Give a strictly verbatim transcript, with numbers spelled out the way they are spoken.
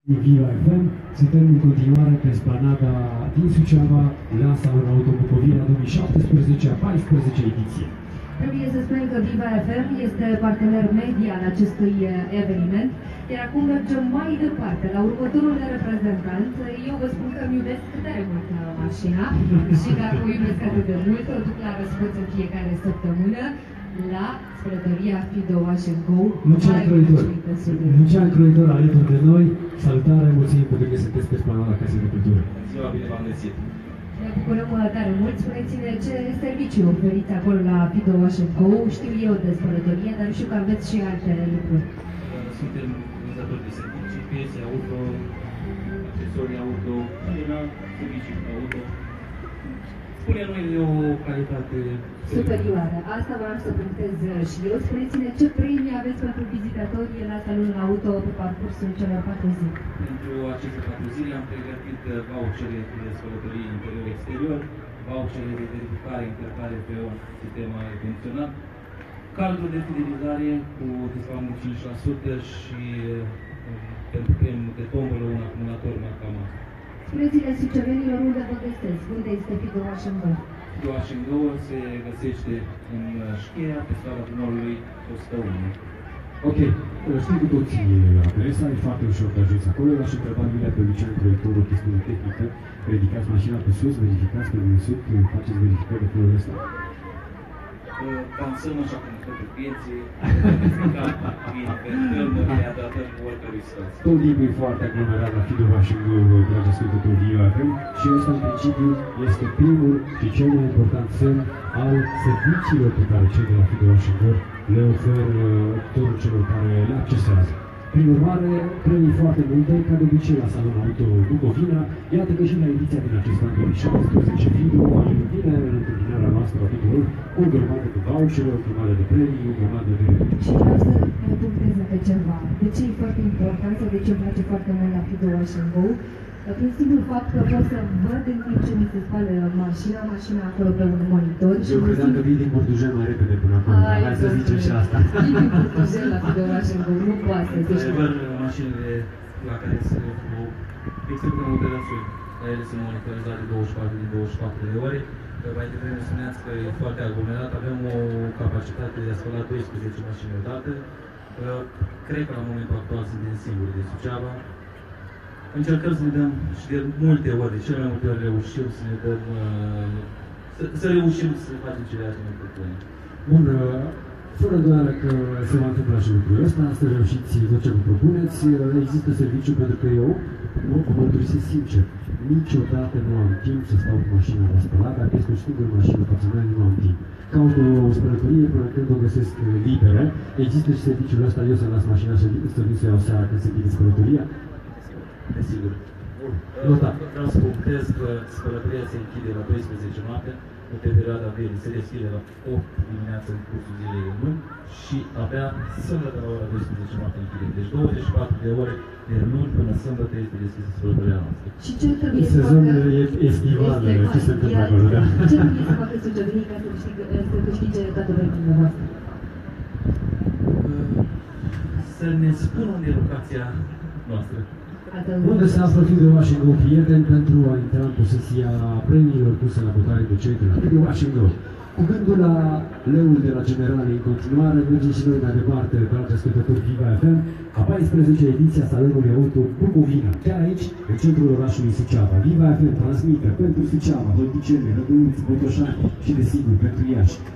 Viva F M, suntem în continuare pe esplanada din Suceava, la Salonul Auto Bucovina două mii șaptesprezece, a paisprezecea ediție. Trebuie să spunem că Viva F M este partener media al acestui eveniment, iar acum mergem mai departe, la următorul reprezentant. Eu vă spun că îmi iubesc tare mult mașina și dacă o iubesc atât de mult, o duc la răspuns în fiecare săptămână la spălătoria Fido Wash and Go. Lucian Croitor, Lucian Croitor alături de noi. Salutare, mulțumim pentru că sunteți pe esplanada Casei de Cultură. Ziua, bine v-am găsit! Ne bucurăm tare mult. Spuneți-ne ce servicii oferiți acolo la Fido Wash and Go. Știu eu de spălătorie, dar știu că aveți și alte lucruri. Suntem vânzători de servicii, piese auto, accesorii auto, general, servicii auto. Spune noi de o calitate superioară. Asta vreau să punctez și eu. Spuneți-ne ce premii aveți pentru vizitatorii la Salonul Auto pe parcursul celor patru zile. Pentru aceste patru zile am pregătit vouchere de spălătorie interior-exterior, vouchere de verificare, intercare pe un sistem funcțional, cardul de fidelizare cu discount cinci la sută și pentru premiul de tombolă un acumulator marca Mazda. Spuneți-ne sucevenilor unde vă găsesc, unde este Fido Wash and Go. Fido Wash and Go se găsește în Șcheia, pe strada Primorului o sută unu. Ok, știi cu toții adresa, e foarte ușor de ajuns acolo. L-aș întreba Milea pe Lucian Croitor o chestiune tehnică. Ridicați mașina pe sus, verificați pe dedesubt, faceți verificări de felul ăsta. Dansăm așa cum pe piețe, bine, cântăm, ne adaptăm oricărui stat. Tot timpul e foarte aglomerat la Fido Wash and Go, dragi ascultători Viva F M, și ăsta în principiu este primul și cel mai important semn al serviciilor pe care cei de la Fido Wash and Go le oferă tuturor celor care le accesează. Prin urmare, premii foarte multe, ca de obicei la Salonul Auto Bucovina. Iată că și la ediția din acest an două mii șaptesprezece, Fido vine în întâmpinarea noastră a tuturor cu o grămadă de vouchere, o grămadă de premii, o grămadă de... Și vreau să ne punctez pe ceva. De ce e foarte important sau de ce îmi place foarte mult la Fido Wash and Go? Prin simplul fapt că pot să văd în timp ce mi se spală mașina, mașina acolo pe un monitor. Eu credeam că vii din Bordujen mai repede până acolo, hai să zicem și asta. Vii din Bordujen la Fido Wash and Go, nu poate să zici. Într-adevăr, mașinile la care se execută operațiuni, la ele sunt monitorizate douăzeci și patru din douăzeci și patru de ore. Mai devreme spuneați că e foarte aglomerat, avem o capacitate de a spăla doisprezece mașini odată. Cred că la momentul actual suntem singuri de Suceava. Încercăm să ne dăm și de multe ori, de cele mai multe ori reușim să ne dăm, să, să reușim să facem cele mai multe. Bun, fără îndoială că se va întâmpla și lucrul ăsta, să reușiți tot ce vă propuneți. Există serviciu pentru că eu, nu, vă mărturisesc sincer, niciodată nu am timp să stau cu mașina la spălat, dacă este o singură mașină față mea, nu am timp. Caut o spălătorie până când o găsesc liberă. Există și serviciul ăsta, eu să las mașina să vin să iau seara când se închide spălătoria. Desigur. Bun. Vreau să punctez că spălătoria se închide la douăsprezece noapte, în perioada verii se deschide la opt dimineața în cursul zilei de luni și abia sâmbătă la ora douăsprezece noapte închide. Deci douăzeci și patru de ore de luni până sâmbătă este deschisă spălătoria noastră. Și ce trebuie să Sezonul estival, ce se întâmplă acolo, da? Ce trebuie să facă sucevenii ca să câștige toate premiile voastre? Să ne spună unde e locația noastră. Unde se află Fido Wash and Go, prieteni, pentru a intra în posesia premiilor puse la bătaie de cei de la Fido Wash and Go. Cu gândul la leul de la Generale în continuare, mergem și noi mai departe, dragi ascultători Viva F M, a paisprezecea ediție a Salonului Auto Bucovina, chiar aici, în centrul orașului Suceava. Viva F M transmite pentru Suceava, Hălticeni, Rădăuți, Botoșani și, desigur, pentru Iași.